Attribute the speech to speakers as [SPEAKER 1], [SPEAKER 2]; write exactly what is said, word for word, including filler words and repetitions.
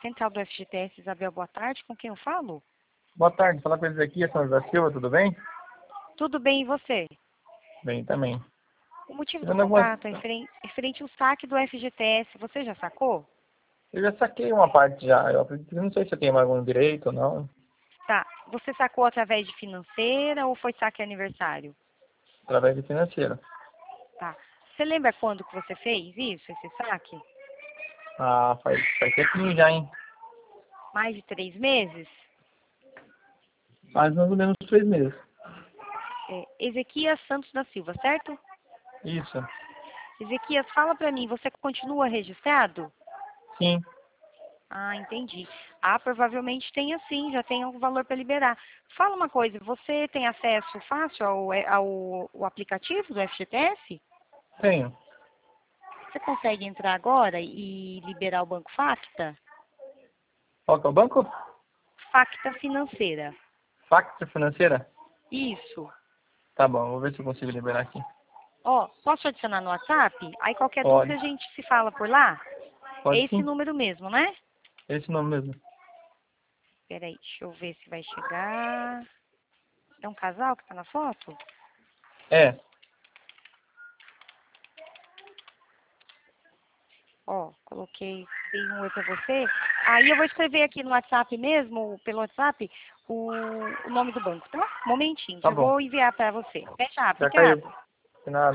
[SPEAKER 1] Central do F G T S, Isabel, boa tarde. Com quem eu falo?
[SPEAKER 2] Boa tarde, fala com eles aqui, é São José da Silva, tudo bem?
[SPEAKER 1] Tudo bem, e você?
[SPEAKER 2] Bem, também.
[SPEAKER 1] O motivo do
[SPEAKER 2] Tirando algumas...
[SPEAKER 1] contato é referente, referente ao saque do F G T S. Você já sacou?
[SPEAKER 2] Eu já saquei uma parte já, eu acredito, não sei se eu tenho algum direito ou não,
[SPEAKER 1] Tá. Você sacou através de financeira ou foi saque aniversário?
[SPEAKER 2] através de financeiro.
[SPEAKER 1] Tá. Você lembra quando que você fez isso, esse saque?
[SPEAKER 2] Ah, faz, faz tempinho já, hein?
[SPEAKER 1] Mais de três meses?
[SPEAKER 2] Faz mais ou menos três meses.
[SPEAKER 1] É, Ezequias Santos da Silva, certo?
[SPEAKER 2] Isso,
[SPEAKER 1] Ezequias, fala pra mim, você continua registrado?
[SPEAKER 2] sim,
[SPEAKER 1] Ah, entendi. Ah, provavelmente tenha sim, já tem algum valor para liberar. Fala uma coisa, você tem acesso fácil ao, ao, ao aplicativo do F G T S?
[SPEAKER 2] tenho.
[SPEAKER 1] Você consegue entrar agora e liberar o Banco Facta?
[SPEAKER 2] Qual que é o banco?
[SPEAKER 1] Facta Financeira.
[SPEAKER 2] Facta Financeira?
[SPEAKER 1] Isso.
[SPEAKER 2] Tá bom, vou ver se eu consigo liberar aqui.
[SPEAKER 1] Ó, posso adicionar no WhatsApp? Aí qualquer dúvida
[SPEAKER 2] Pode,
[SPEAKER 1] a gente se fala por lá? É
[SPEAKER 2] pode
[SPEAKER 1] esse
[SPEAKER 2] sim,
[SPEAKER 1] número mesmo, né?
[SPEAKER 2] esse nome mesmo.
[SPEAKER 1] Peraí, deixa eu ver se vai chegar. É um casal que tá na foto?
[SPEAKER 2] É,
[SPEAKER 1] Ó, coloquei, dei um oi pra você. Aí eu vou escrever aqui no WhatsApp mesmo, pelo WhatsApp, o, o nome do banco, tá? Momentinho, que
[SPEAKER 2] tá
[SPEAKER 1] eu
[SPEAKER 2] bom.
[SPEAKER 1] vou enviar pra você. Fecha,
[SPEAKER 2] Já caiu.
[SPEAKER 1] obrigada.
[SPEAKER 2] De nada.